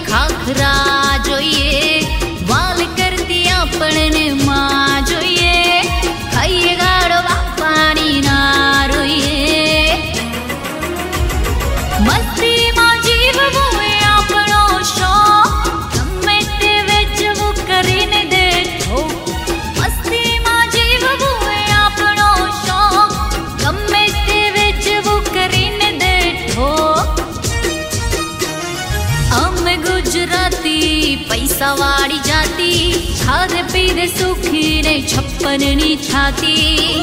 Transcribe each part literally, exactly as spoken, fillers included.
ખાખરા જોઈએ, વાલ કરતી આપણને માં જોઈએ, ખાઈએ ગાળો બાપાની ના રોઈએ. મસ્તીમાં જીવવું એ આપણો શોખ, ગમે તે વેચવું કરીને દેઠો. મસ્તીમાં જીવવું એ આપણો શોખ, ગમે તે વેચવું કરીને દેઠો. અમે ગુજરાતી પૈસા વાળી જાતિ, ખાધે પીધે સુખી ને છપ્પનની છાતી.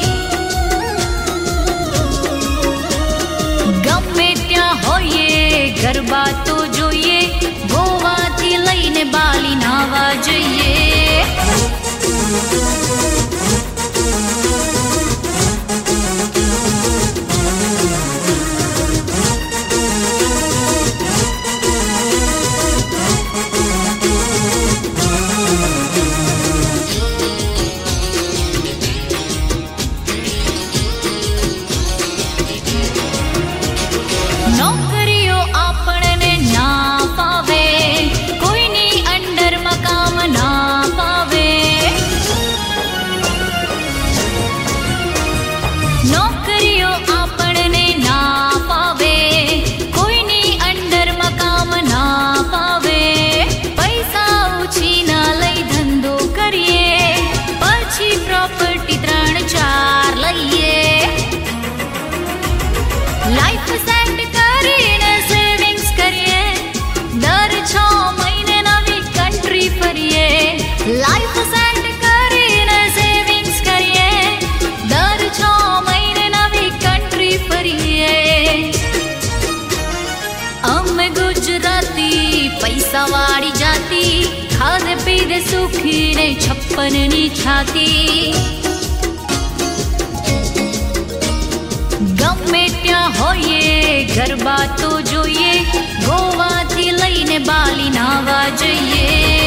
ગમે ત્યાં હોઈએ ગરબા તો જોઈએ, ગોવાથી લઈને બાલી નાવા જઈએ. નોકરીઓ આપણને ના પાવે, કોઈની અંડરમાં કામ ના પાવે. નોકરીઓ આપણને ના પાવે, કોઈની અંડરમાં કામ ના પાવે. પૈસા ઉછીના લઈ ધંધો કરીએ, પછી પ્રોપર્ટી ત્રણ ચાર લઈએ. લાઈફ સેટ કરીને સેવિંગ્સ કરીએ, દર છ મહિને નવી કન્ટ્રી ફરીએ. લાઈફ સેટ કરીને સેવિંગ્સ કરીએ, દર છ મહિને નવી કન્ટ્રી ફરીએ. અમે ગુજરાતી પૈસા વાળી જાતિ, ખાધે પીધે સુખી ને છપ્પનની છાતી. ગમે ત્યાં હોઈએ ગરબા તો જોઈએ, ગોવાથી લઈને બાલી નાવા જઈએ.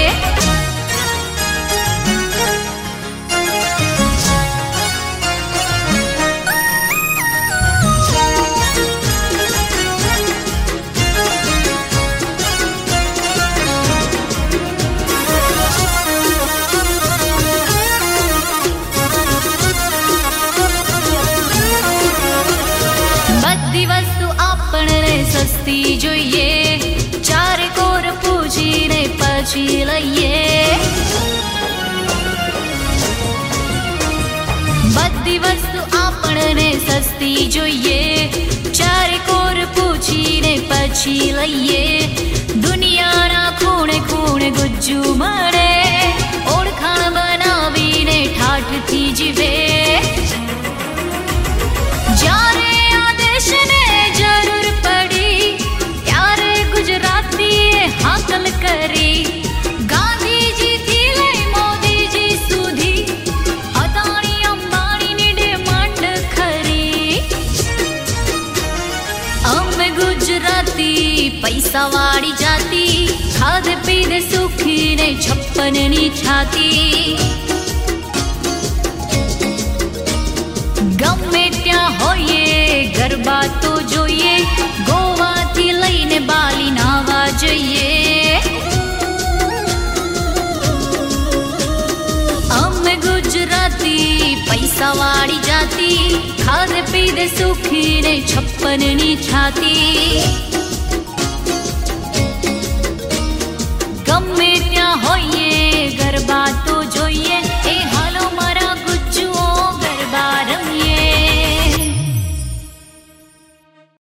બધી વસ્તુ આપણને સસ્તી જોઈએ, ચારે કોર પૂછીને પછી લઈએ. બધી વસ્તુ આપણને સસ્તી જોઈએ, ચારે કોર પૂછીને પછી લઈએ. દુનિયાના ખૂણે ખૂણે ગુજ્જુ મળે, ઓળખાણ બનાવીને ઠાઠથી જીવે. જ્યારે આ દેશને જરૂર પડી, ત્યારે ગુજરાતીએ હાકલ કરી. ગાંધીજીથી લઈ મોદીજી સુધી, અદાણી અંબાણીની ડિમાન્ડ ખરી. અમે ગુજરાતી પૈસા વાળી જાતિ, ખાધે પીધે સુખી ને છપ્પનની છાતી. ગમે ત્યાં હોઈએ ગરબા તો જોઈએ, ગોવાથી લઈને બાલી નાવા જઈએ. અમે ગુજરાતી પૈસા વાળી જાતિ, ખાધે પીધે સુખી ને છપ્પનની છાતી.